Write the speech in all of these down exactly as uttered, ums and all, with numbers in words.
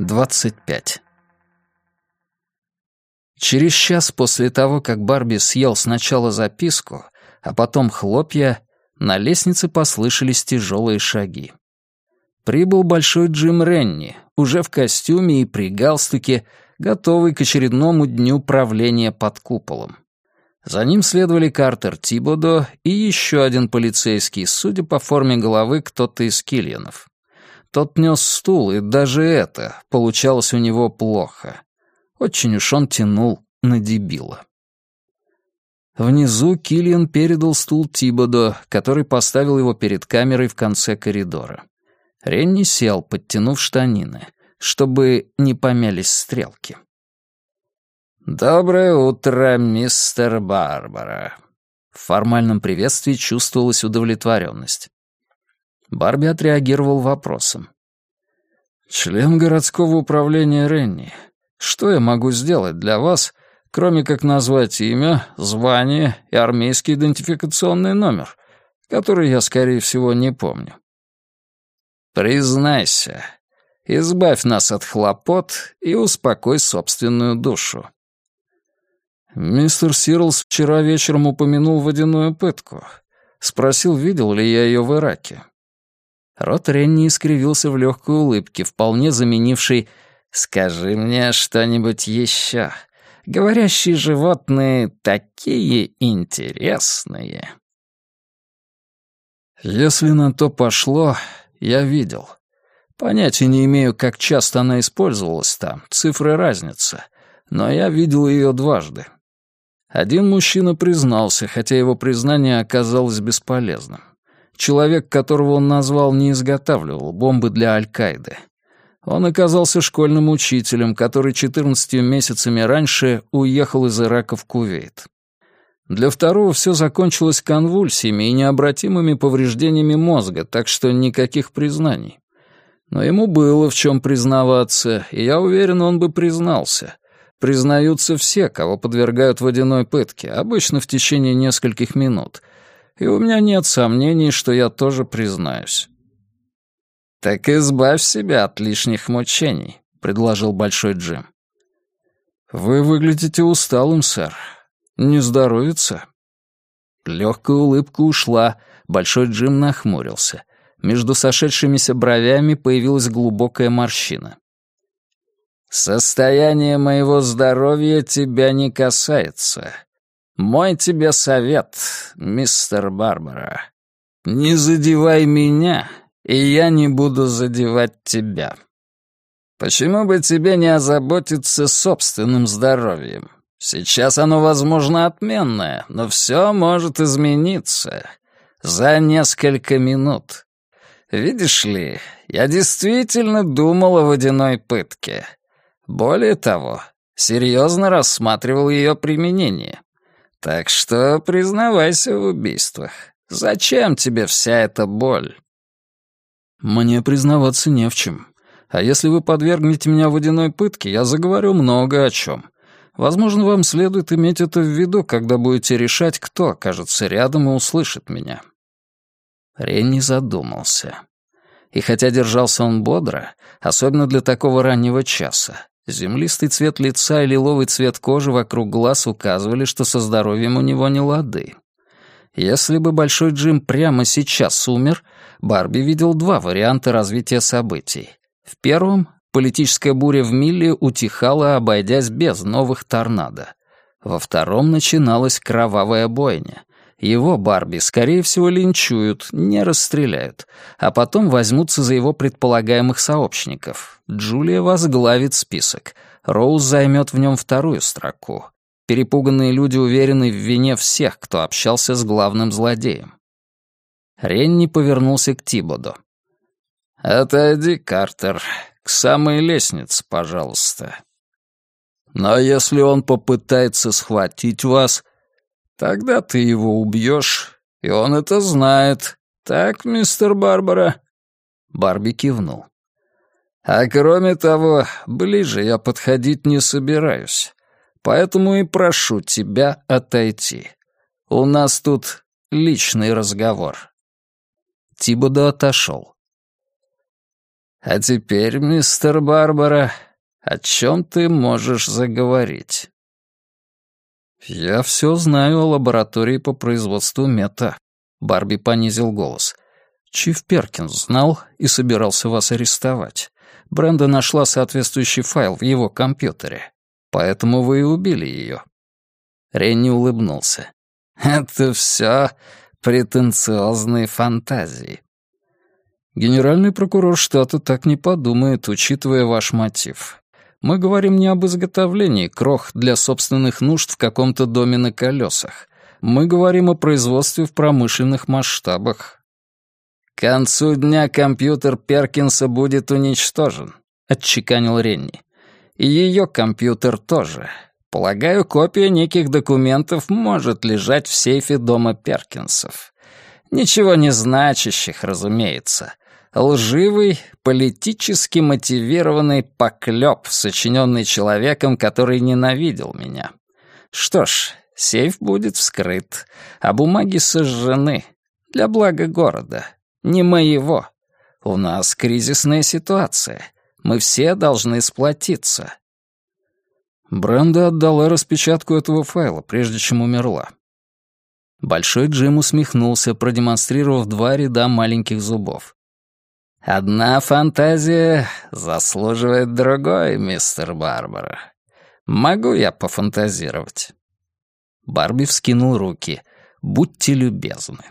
двадцать пять. Через час после того, как Барби съел сначала записку, а потом хлопья, на лестнице послышались тяжелые шаги. Прибыл Большой Джим Ренни, уже в костюме и при галстуке, готовый к очередному дню правления под куполом. За ним следовали Картер Тибодо и еще один полицейский, судя по форме головы, кто-то из Киллианов. Тот нес стул, и даже это получалось у него плохо. Очень уж он тянул на дебила. Внизу Киллиан передал стул Тибодо, который поставил его перед камерой в конце коридора. Ренни сел, подтянув штанины, чтобы не помялись стрелки. «Доброе утро, мистер Барбара». В формальном приветствии чувствовалась удовлетворенность. Барби отреагировал вопросом. «Член городского управления Ренни, что я могу сделать для вас, кроме как назвать имя, звание и армейский идентификационный номер, который я, скорее всего, не помню?» «Признайся, избавь нас от хлопот и успокой собственную душу». «Мистер Сирлс вчера вечером упомянул водяную пытку. Спросил, видел ли я ее в Ираке». Рот Ренни искривился в легкой улыбке, вполне заменившей «Скажи мне что-нибудь еще. Говорящие животные такие интересные». «Если на то пошло, я видел. Понятия не имею, как часто она использовалась там, цифры разница, но я видел ее дважды. Один мужчина признался, хотя его признание оказалось бесполезным. Человек, которого он назвал, не изготавливал бомбы для Аль-Каиды. Он оказался школьным учителем, который четырнадцатью месяцами раньше уехал из Ирака в Кувейт. Для второго все закончилось конвульсиями и необратимыми повреждениями мозга, так что никаких признаний. Но ему было в чем признаваться, и я уверен, он бы признался. Признаются все, кого подвергают водяной пытке, обычно в течение нескольких минут. И у меня нет сомнений, что я тоже признаюсь. «Так избавь себя от лишних мучений», — предложил Большой Джим. «Вы выглядите усталым, сэр. Не здоровится?» Легкая улыбка ушла, Большой Джим нахмурился. Между сошедшимися бровями появилась глубокая морщина. «Состояние моего здоровья тебя не касается. Мой тебе совет, мистер Барбара. Не задевай меня, и я не буду задевать тебя. Почему бы тебе не озаботиться собственным здоровьем? Сейчас оно, возможно, отменное, но все может измениться за несколько минут. Видишь ли, я действительно думал о водяной пытке. Более того, серьезно рассматривал ее применение. Так что признавайся в убийствах. Зачем тебе вся эта боль?» «Мне признаваться не в чем. А если вы подвергнете меня водяной пытке, я заговорю много о чем. Возможно, вам следует иметь это в виду, когда будете решать, кто окажется рядом и услышит меня». Ренни задумался. И хотя держался он бодро, особенно для такого раннего часа, землистый цвет лица и лиловый цвет кожи вокруг глаз указывали, что со здоровьем у него не лады. Если бы Большой Джим прямо сейчас умер, Барби видел два варианта развития событий. В первом политическая буря в Милле утихала, обойдясь без новых торнадо. Во втором начиналась кровавая бойня. Его, Барби, скорее всего, линчуют, не расстреляют, а потом возьмутся за его предполагаемых сообщников. Джулия возглавит список. Роуз займет в нем вторую строку. Перепуганные люди уверены в вине всех, кто общался с главным злодеем. Ренни повернулся к Тибодо. «Отойди, Картер, к самой лестнице, пожалуйста. Но если он попытается схватить вас, тогда ты его убьешь, и он это знает. Так, мистер Барбара?» Барби кивнул. «А кроме того, ближе я подходить не собираюсь. Поэтому и прошу тебя отойти. У нас тут личный разговор». Тибодо отошел. А теперь, мистер Барбара, о чем ты можешь заговорить?» «Я все знаю о лаборатории по производству мета», — Барби понизил голос. «Чиф Перкинс знал и собирался вас арестовать. Бренда нашла соответствующий файл в его компьютере. Поэтому вы и убили ее». Ренни улыбнулся. «Это все претенциозные фантазии». «Генеральный прокурор штата так не подумает, учитывая ваш мотив. Мы говорим не об изготовлении крох для собственных нужд в каком-то доме на колесах. Мы говорим о производстве в промышленных масштабах». «К концу дня компьютер Перкинса будет уничтожен», — отчеканил Ренни. «И ее компьютер тоже. Полагаю, копия неких документов может лежать в сейфе дома Перкинсов. Ничего не значащих, разумеется. Лживый, политически мотивированный поклеп, сочиненный человеком, который ненавидел меня. Что ж, сейф будет вскрыт, а бумаги сожжены. Для блага города. Не моего. У нас кризисная ситуация. Мы все должны сплотиться». Бренда отдала распечатку этого файла, прежде чем умерла. Большой Джим усмехнулся, продемонстрировав два ряда маленьких зубов. «Одна фантазия заслуживает другой, мистер Барбара. Могу я пофантазировать?» Барби вскинул руки. «Будьте любезны».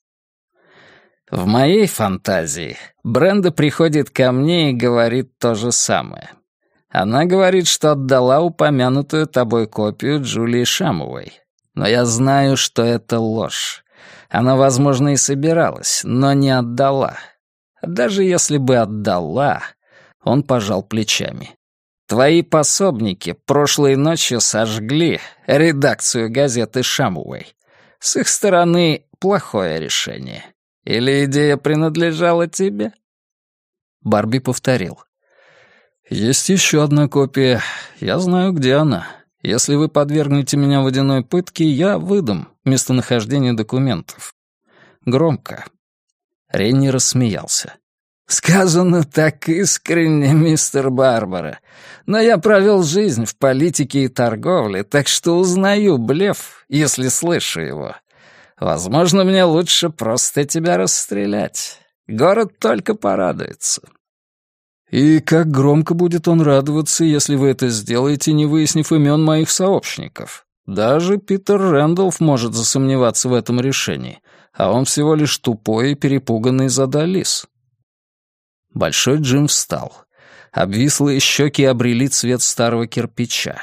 «В моей фантазии Бренда приходит ко мне и говорит то же самое. Она говорит, что отдала упомянутую тобой копию Джулии Шамовой. Но я знаю, что это ложь. Она, возможно, и собиралась, но не отдала. Даже если бы отдала...» Он пожал плечами. «Твои пособники прошлой ночью сожгли редакцию газеты Шамовой. С их стороны плохое решение. Или идея принадлежала тебе?» Барби повторил. «Есть еще одна копия. Я знаю, где она. Если вы подвергнете меня водяной пытке, я выдам местонахождение документов. Громко». Ренни рассмеялся. «Сказано так искренне, мистер Барбара. Но я провел жизнь в политике и торговле, так что узнаю блеф, если слышу его. Возможно, мне лучше просто тебя расстрелять. Город только порадуется». «И как громко будет он радоваться, если вы это сделаете, не выяснив имен моих сообщников. Даже Питер Рэндалф может засомневаться в этом решении, а он всего лишь тупой и перепуганный задалис». Большой Джим встал. Обвислые щеки обрели цвет старого кирпича.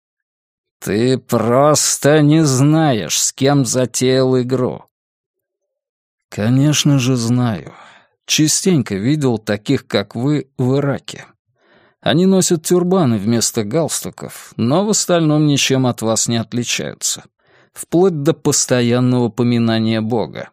«Ты просто не знаешь, с кем затеял игру». «Конечно же знаю. Частенько видел таких, как вы, в Ираке. Они носят тюрбаны вместо галстуков, но в остальном ничем от вас не отличаются. Вплоть до постоянного поминания Бога».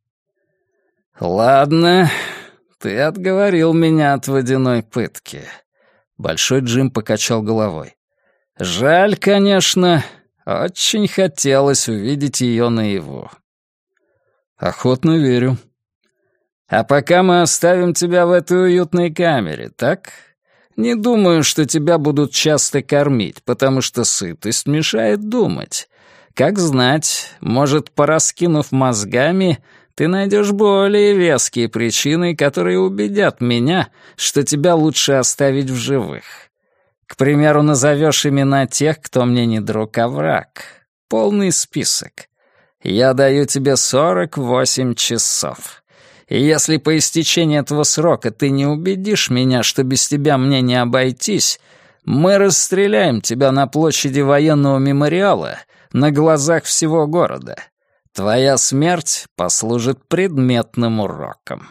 «Ладно, ты отговорил меня от водяной пытки». Большой Джим покачал головой. «Жаль, конечно, очень хотелось увидеть ее наяву». «Охотно верю». «А пока мы оставим тебя в этой уютной камере, так? Не думаю, что тебя будут часто кормить, потому что сытость мешает думать. Как знать, может, пораскинув мозгами, ты найдешь более веские причины, которые убедят меня, что тебя лучше оставить в живых. К примеру, назовешь имена тех, кто мне не друг, а враг. Полный список. Я даю тебе сорок восемь часов. И если по истечении этого срока ты не убедишь меня, что без тебя мне не обойтись, мы расстреляем тебя на площади военного мемориала на глазах всего города. Твоя смерть послужит предметным уроком».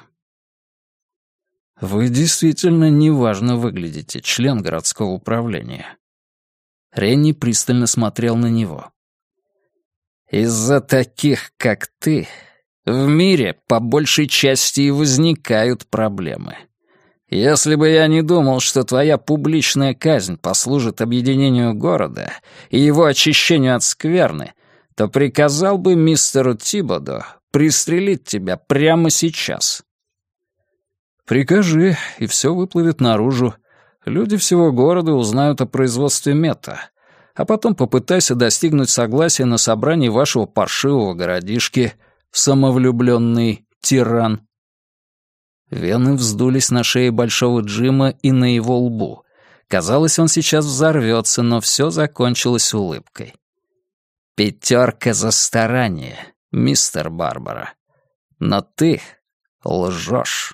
«Вы действительно неважно выглядите, член городского управления». Ренни пристально смотрел на него. «Из-за таких, как ты, в мире по большей части и возникают проблемы. Если бы я не думал, что твоя публичная казнь послужит объединению города и его очищению от скверны, то приказал бы мистеру Тибодо пристрелить тебя прямо сейчас». Прикажи, и все выплывет наружу. Люди всего города узнают о производстве мета. А потом попытайся достигнуть согласия на собрании вашего паршивого городишки, самовлюбленный тиран». Вены вздулись на шее Большого Джима и на его лбу. Казалось, он сейчас взорвется, но все закончилось улыбкой. «Пятерка за старание, мистер Барбара. Но ты лжешь».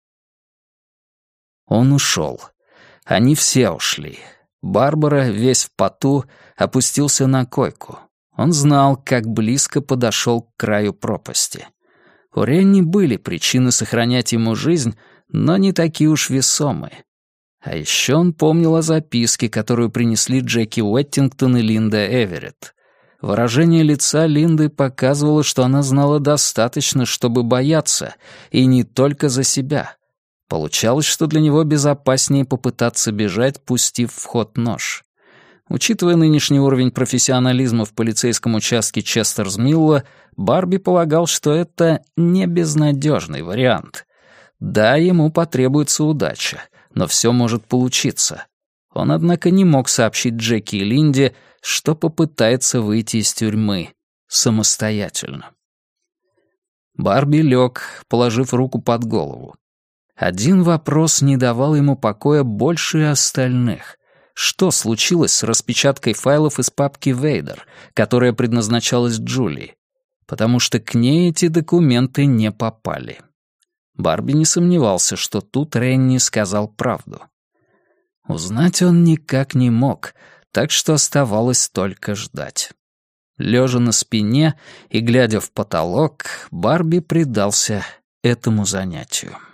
Он ушел. Они все ушли. Барбара, весь в поту, опустился на койку. Он знал, как близко подошел к краю пропасти. У Ренни были причины сохранять ему жизнь, но не такие уж весомые. А еще он помнил о записке, которую принесли Джеки Уэттингтон и Линда Эверетт. Выражение лица Линды показывало, что она знала достаточно, чтобы бояться, и не только за себя. Получалось, что для него безопаснее попытаться бежать, пустив в ход нож. Учитывая нынешний уровень профессионализма в полицейском участке Честерс-Милла, Барби полагал, что это не безнадежный вариант. Да, ему потребуется удача, но все может получиться. Он, однако, не мог сообщить Джеки и Линде, что попытается выйти из тюрьмы самостоятельно. Барби лег, положив руку под голову. Один вопрос не давал ему покоя больше остальных. Что случилось с распечаткой файлов из папки Вейдер, которая предназначалась Джулии? Потому что к ней эти документы не попали. Барби не сомневался, что тут Ренни сказал правду. Узнать он никак не мог, так что оставалось только ждать. Лежа на спине и глядя в потолок, Барби предался этому занятию.